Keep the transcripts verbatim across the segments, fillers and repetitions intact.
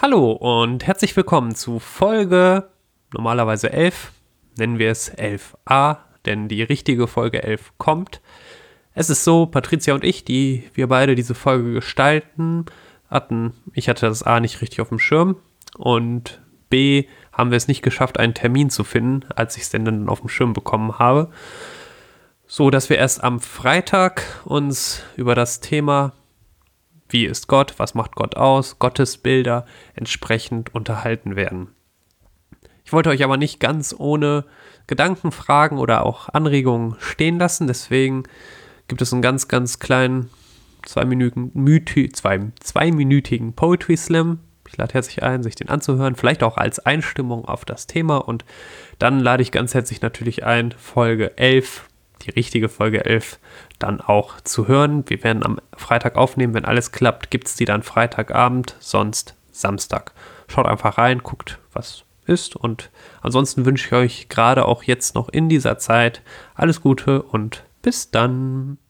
Hallo und herzlich willkommen zu Folge normalerweise elf, nennen wir es elf a, denn die richtige Folge elf kommt. Es ist so, Patricia und ich, die wir beide diese Folge gestalten, hatten, ich hatte das A nicht richtig auf dem Schirm und B, haben wir es nicht geschafft, einen Termin zu finden, als ich es denn dann auf dem Schirm bekommen habe, so dass wir erst am Freitag uns über das Thema wie ist Gott, was macht Gott aus, Gottesbilder entsprechend unterhalten werden. Ich wollte euch aber nicht ganz ohne Gedanken, Fragen oder auch Anregungen stehen lassen, deswegen gibt es einen ganz, ganz kleinen zweiminütigen, Mythi, zwei, zweiminütigen Poetry Slam. Ich lade herzlich ein, sich den anzuhören, vielleicht auch als Einstimmung auf das Thema, und dann lade ich ganz herzlich natürlich ein, Folge elf, die richtige Folge elf, dann auch zu hören. Wir werden am Freitag aufnehmen, wenn alles klappt, gibt es die dann Freitagabend, sonst Samstag. Schaut einfach rein, guckt, was ist, und ansonsten wünsche ich euch gerade auch jetzt noch in dieser Zeit alles Gute und bis dann.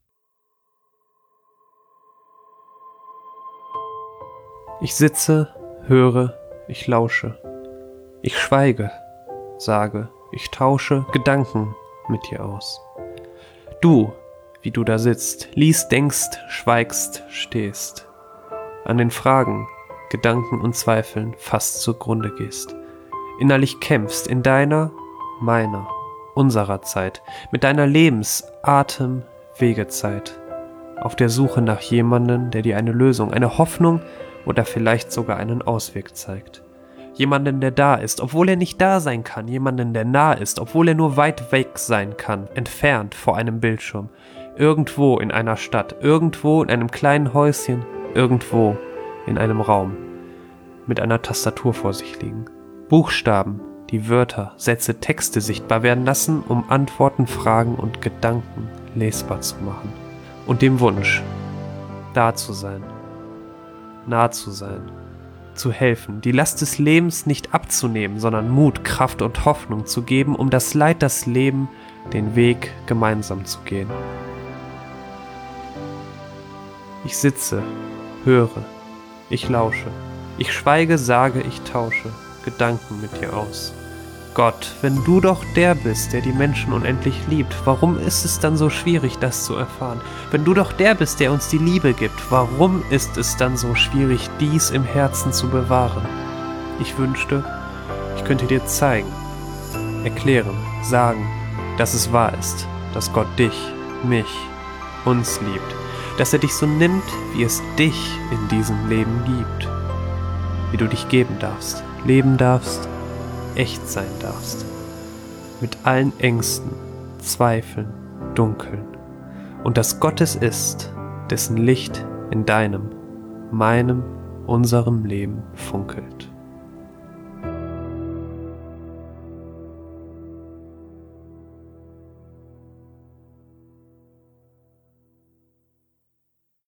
Ich sitze, höre, ich lausche. Ich schweige, sage, ich tausche Gedanken mit dir aus. Du, wie du da sitzt, liest, denkst, schweigst, stehst, an den Fragen, Gedanken und Zweifeln fast zugrunde gehst, innerlich kämpfst in deiner, meiner, unserer Zeit, mit deiner Lebens-, Atem-, Wegezeit, auf der Suche nach jemandem, der dir eine Lösung, eine Hoffnung oder vielleicht sogar einen Ausweg zeigt. Jemanden, der da ist, obwohl er nicht da sein kann. Jemanden, der nah ist, obwohl er nur weit weg sein kann. Entfernt vor einem Bildschirm. Irgendwo in einer Stadt. Irgendwo in einem kleinen Häuschen. Irgendwo in einem Raum. Mit einer Tastatur vor sich liegen. Buchstaben, die Wörter, Sätze, Texte sichtbar werden lassen, um Antworten, Fragen und Gedanken lesbar zu machen. Und dem Wunsch, da zu sein. Nah zu sein. Zu helfen, die Last des Lebens nicht abzunehmen, sondern Mut, Kraft und Hoffnung zu geben, um das Leid, das Leben, den Weg gemeinsam zu gehen. Ich sitze, höre, ich lausche, ich schweige, sage, ich tausche Gedanken mit dir aus. Gott, wenn du doch der bist, der die Menschen unendlich liebt, warum ist es dann so schwierig, das zu erfahren? Wenn du doch der bist, der uns die Liebe gibt, warum ist es dann so schwierig, dies im Herzen zu bewahren? Ich wünschte, ich könnte dir zeigen, erklären, sagen, dass es wahr ist, dass Gott dich, mich, uns liebt, dass er dich so nimmt, wie es dich in diesem Leben gibt, wie du dich geben darfst, leben darfst, echt sein darfst, mit allen Ängsten, Zweifeln, Dunkeln, und dass Gott es ist, dessen Licht in deinem, meinem, unserem Leben funkelt.